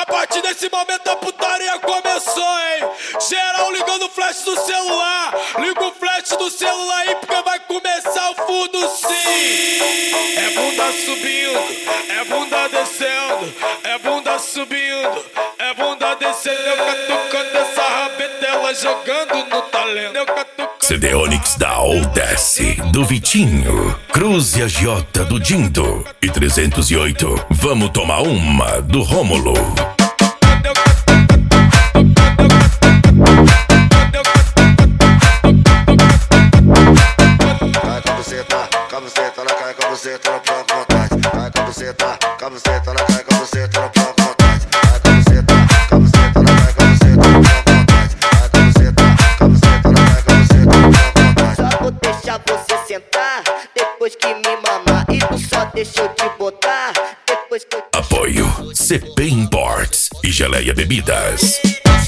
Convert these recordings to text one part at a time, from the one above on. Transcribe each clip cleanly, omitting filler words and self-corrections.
partir desse momento a putaria começou, hein? Geral ligando o flash do celular. Liga o flash do celular aí porque vai começar o fundo sim. É bunda subindo, é bunda descendo, é bunda subindo, é bunda descendo. Eu catucando essa rabetela jogando no talento. Eu catucando. CD Onix da Oldesse, do Vitinho, Cruz e Agiota do Dindo e 308, Vamos Tomar Uma, do Rômulo. Cai com você, ela cai com você, ela põe com vontade. Cai com você, ela cai com você, ela põe com vontade. Cai com você, ela cai com você, ela põe com vontade. Cai com você, ela cai com você, ela põe com vontade. Só vou deixar você sentar depois que me mamar. E tu só deixa eu te botar depois que eu te... Apoio CP Imports e Geleia Bebidas.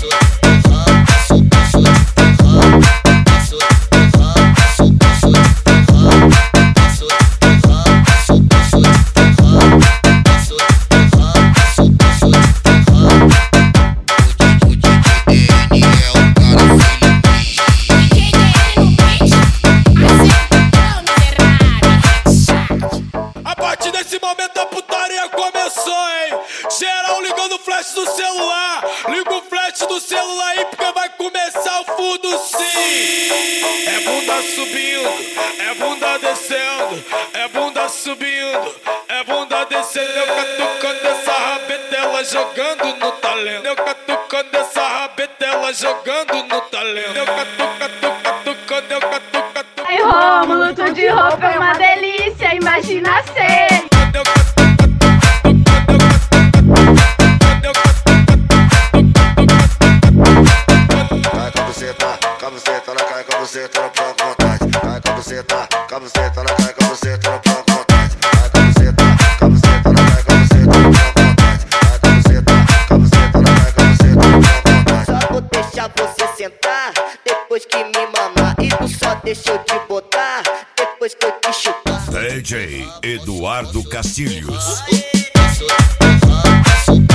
A partir desse momento a putaria começou, hein? Geral ligando o flash do celular. Liga o flash do celular aí porque vai começar o fundo sim. É bunda subindo, é bunda descendo, é bunda subindo, é bunda descendo. Eu catucando essa rabetela jogando no talento. Eu catucando essa rabetela jogando no talento. Eu catucando, eu catucando. Ai, Rômulo, tu de roupa é uma delícia, imagina ser. Cai com você, ela cai com você, ela põe com vontade. Cai com você, ela cai com você, ela põe com vontade. Cai com você, ela cai com você, ela põe com vontade. Cai com você, ela cai com você, ela põe com vontade. Só vou deixar você sentar depois que me mamar. E tu só deixa eu te botar depois que eu te chupar. DJ Eduardo Castilhos. Aê,